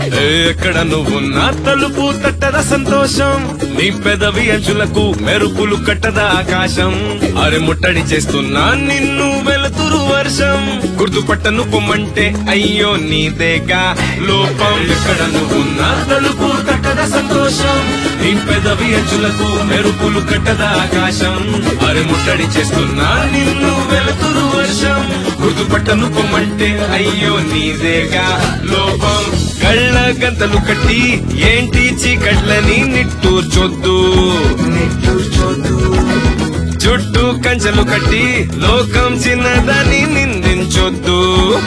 ఎక్కడ నువ్వున్నా తలుపు తట్టద సంతోషం, నీ పెదవి అంచులకు మెరుపులు కట్టదా ఆకాశం. అరే ముట్టడి చేస్తున్నా నిన్ను వెలుతురు వర్షం, గుర్తుపట్టను పొమ్మంటే అయ్యో నీదేగా లోపం. ఎక్కడ నువ్వున్నా తలుపు తట్టద సంతోషం, నీ పెదవి అంచులకు మెరుపులు కట్టదా ఆకాశం. అరే ముట్టడి చేస్తున్నా నిన్ను వెలుతురు వర్షం, గుర్తుపట్టను పొమ్మంటే అయ్యో నీదేగా లోపం. కళ్ళ గంతలు కట్టి ఏంటి చీకట్లని నిట్టూర్చొద్దు, చుట్టూ కంచెలు కట్టి లోకం చిన్నదని నిందించొద్దు.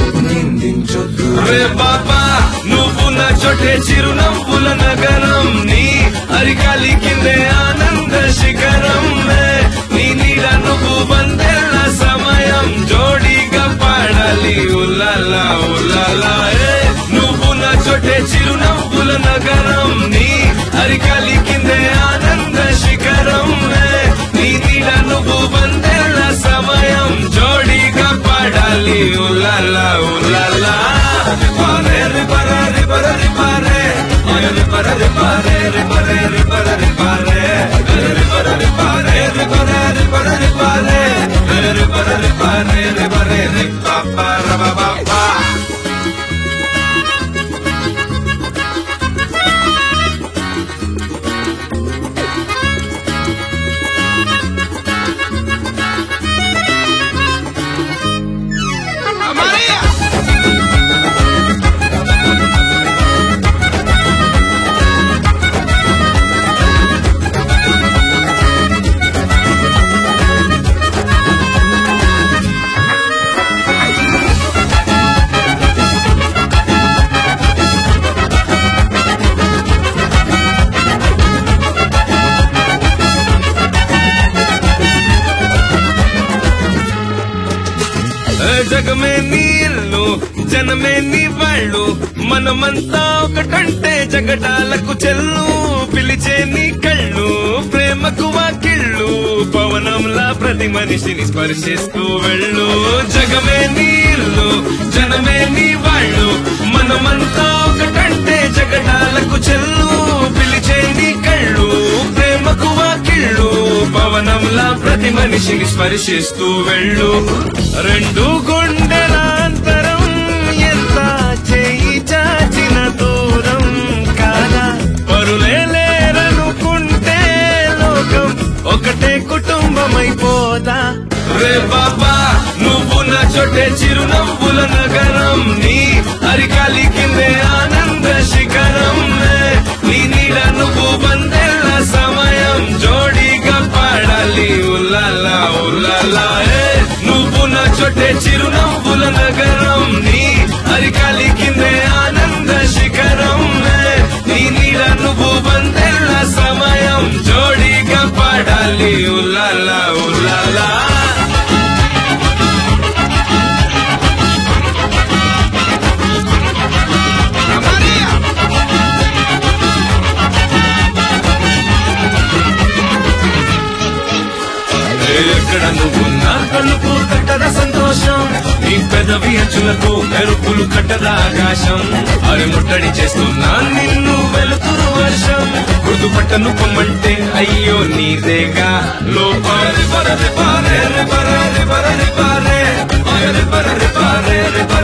రే బాబా నువ్వు నా చోటే చిరునవ్వుల నగరం, నీ అరికాలి కిందే ఆనంద శిఖరం. నీ నీడ నువ్వు వందేళ్ల సమయం, జోడీగా పాడాలి ఉల్లాలా ఉల్లాలా. నువ్వు నా చోటే చిరునవ్వుల నగరం, నీ అరికాలి కిందే ఆనంద శిఖరం. నీ నీడ నువ్వు వందేళ్ల సమయం, జోడీగా పాడాలి ఉల్లాలా ఉల్లాలా. పారే రి పరే రి పరే రి పారే, రి పరే రి పారే రి పరే రి పరే రి పారే, రి పరే రి పారే రి పరే రి పరే రి పారే, రి పరే రి పారే రి పరే రి పాపా ర బా బా బా. జగమే నీ ఇల్లు, జనమే నీ వాళ్ళు, మనమంతా ఒకటంటే జగడాలకు చెల్లు. పిలిచే నీ కళ్ళు ప్రేమకు వాకిళ్ళు, పవనంలా ప్రతి మనిషిని స్పర్శిస్తూ వెళ్ళు. జగమే నీ ఇల్లు, జనమే నీ వాళ్ళు, మనమంతా ఒకటంటే జగడాలకు చెల్లు. పిలిచే నీ కళ్ళు ప్రేమకు వాకిళ్ళు, పవనంలా ప్రతి మనిషిని స్పర్శిస్తూ వెళ్ళు. రెండు గుండెల అంతరం ఎంత చేయి చాచిన దూరం కాదా, పరులే లేరనుకుంటే లోకం ఒకటే కుటుంబమైపోదా. రే బాబా నువ్వు నా చోటే చిరునవ్వుల నగరం, నీ అరికాలి కిందే ఆనంద శిఖరం. నీ నీడ నువ్వు వందేళ్ల సమయం, జోడీగా పాడాలి ఉల్లాలా ఉల్లాలా. నువ్వు నా చోటే చిరునవ్వుల నగరం, నీ అరికాలి కిందే ఆనంద శిఖరం. నీ నీడ నువ్వు వందేళ్ల సమయం, జోడీగా పాడాలి ఉల్లాలా ఉల్లాలా. ఎక్కడ నువ్వున్నా తలుపు తట్టద సంతోషం, నీ పెదవి అంచులకు మెరుపులు కట్టదా ఆకాశం. అరే ముట్టడి చేస్తున్నా నిన్ను వెలుతురు వర్షం, గుర్తుపట్టను పొమ్మంటే అయ్యో నీదేగా లోపం. రి పరే రి పారే రి పరే రి పరే రి పారే, రి పరే రి పారే రి